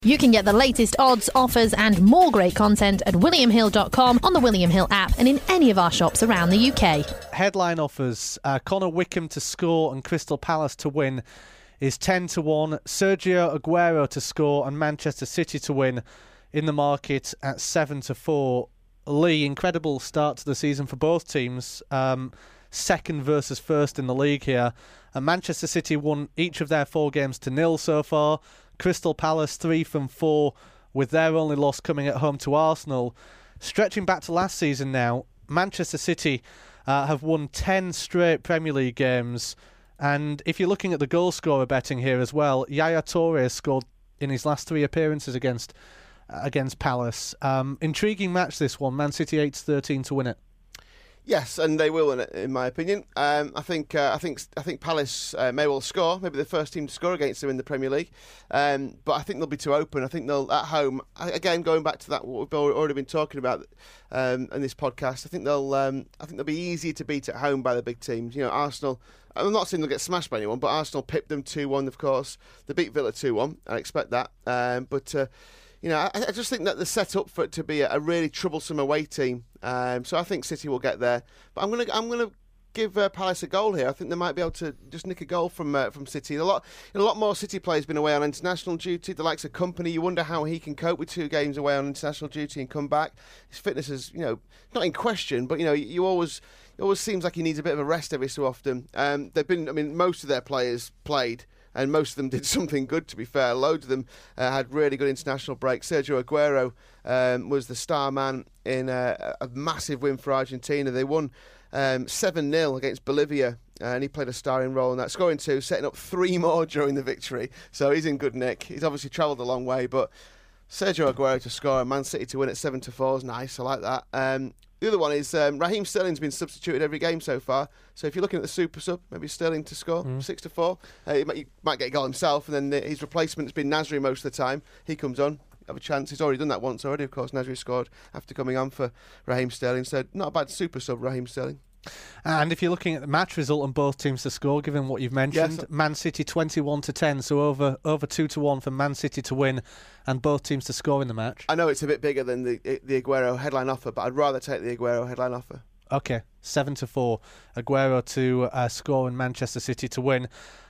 You can get the latest odds, offers and more great content at williamhill.com, on the William Hill app and in any of our shops around the UK. Headline offers, Connor Wickham to score and Crystal Palace to win is 10-1. Sergio Aguero to score and Manchester City to win in the market at 7-4. Lee, incredible start to the season for both teams. Second versus first in the league here. And Manchester City won each of their 4 games to 0 so far. Crystal Palace 3 from 4, with their only loss coming at home to Arsenal. Stretching back to last season now, Manchester City have won 10 straight Premier League games. And if you're looking at the goal scorer betting here as well, Yaya Toure scored in his last 3 appearances against Palace. Intriguing match this one. Man City 8-13 to win it. Yes, and they will win it, in my opinion. I think Palace may well score. Maybe the first team to score against them in the Premier League. But I think they'll be too open. I think they'll, at home, again going back to that what we've already been talking about in this podcast. I think they'll be easier to beat at home by the big teams. You know, Arsenal. I'm not saying they'll get smashed by anyone, but Arsenal pipped them 2-1. Of course, they beat Villa 2-1. I expect that. You know, I just think that they're set up for it to be a really troublesome away team. So I think City will get there. But I'm gonna give Palace a goal here. I think they might be able to just nick a goal from City. A lot more City players been away on international duty. The likes of Kompany, you wonder how he can cope with 2 games away on international duty and come back. His fitness is, you know, not in question, but you know, it always seems like he needs a bit of a rest every so often. Most of their players played. And most of them did something good, to be fair. Loads of them had really good international breaks. Sergio Aguero was the star man in a massive win for Argentina. They won 7-0 against Bolivia, and he played a starring role in that, scoring 2, setting up 3 more during the victory. So he's in good nick. He's obviously travelled a long way, but Sergio Aguero to score and Man City to win at 7-4 is nice. I like that. The other one is Raheem Sterling's been substituted every game so far. So if you're looking at the super sub, maybe Sterling to score 6-4. He might get a goal himself, and then his replacement's been Nasri most of the time. He comes on, have a chance. He's already done that once already, of course. Nasri scored after coming on for Raheem Sterling. So not a bad super sub, Raheem Sterling. And if you're looking at the match result on both teams to score, given what you've mentioned, yes. Man City 21-10, so over 2-1 for Man City to win and both teams to score in the match. I know it's a bit bigger than the Aguero headline offer, but I'd rather take the Aguero headline offer. Okay, 7-4, Aguero to score and Manchester City to win.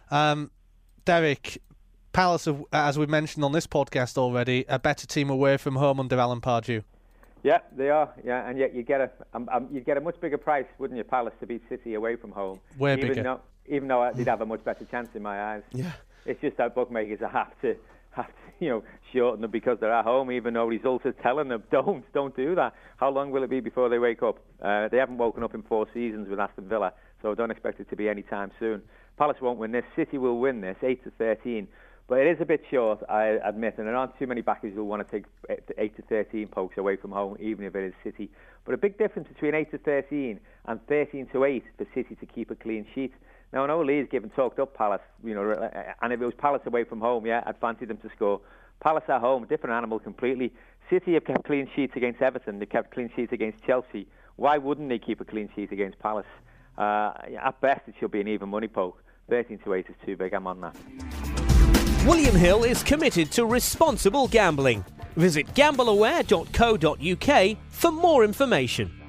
Derek, Palace, as we mentioned on this podcast already, a better team away from home under Alan Pardew. Yeah, they are. Yeah, and yet you get a much bigger price, wouldn't you, Palace, to beat City away from home? Way bigger. Even though they'd have a much better chance in my eyes. Yeah. It's just that bookmakers have to shorten them because they're at home, even though results are telling them don't do that. How long will it be before they wake up? They haven't woken up in 4 seasons with Aston Villa, so I don't expect it to be any time soon. Palace won't win this. City will win this, 8-13. But it is a bit short, I admit, and there aren't too many backers who want to take 8-13 pokes away from home, even if it is City. But a big difference between 8-13 and 13-8 for City to keep a clean sheet. Now, I know Lee's talked up Palace, and if it was Palace away from home, yeah, I'd fancy them to score. Palace at home, different animal completely. City have kept clean sheets against Everton, they've kept clean sheets against Chelsea. Why wouldn't they keep a clean sheet against Palace? At best, it should be an even money poke. 13-8 is too big, I'm on that. William Hill is committed to responsible gambling. Visit gambleaware.co.uk for more information.